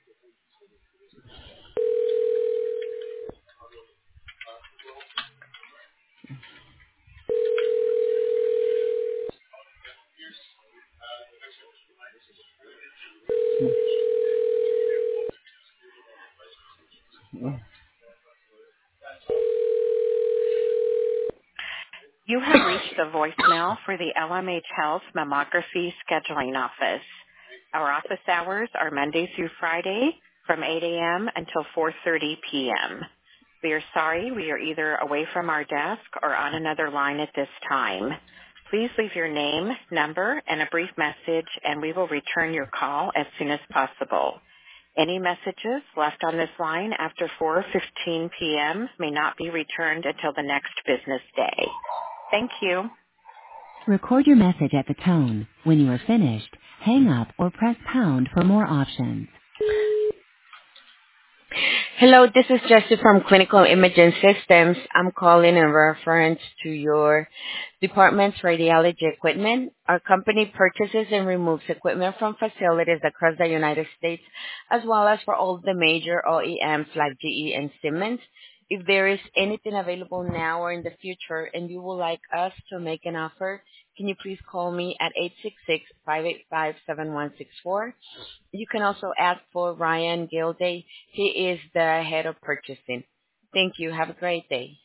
You have reached the voicemail for the LMH Health Mammography Scheduling Office. Our office hours are Monday through Friday from 8 a.m. until 4:30 p.m. We are sorry we are either away from our desk or on another line at this time. Please leave your name, number, and a brief message, and we will return your call as soon as possible. Any messages left on this line after 4:15 p.m. may not be returned until the next business day. Thank you. Record your message at the tone. When you are finished, hang up or press pound for more options. Hello, this is Jessie from Clinical Imaging Systems. I'm calling in reference to your department's radiology equipment. Our company purchases and removes equipment from facilities across the United States, as well as for all the major OEMs like GE and Siemens. If there is anything available now or in the future and you would like us to make an offer, can you please call me at 866-585-7164? You can also ask for Ryan Gilday. He is the head of purchasing. Thank you. Have a great day.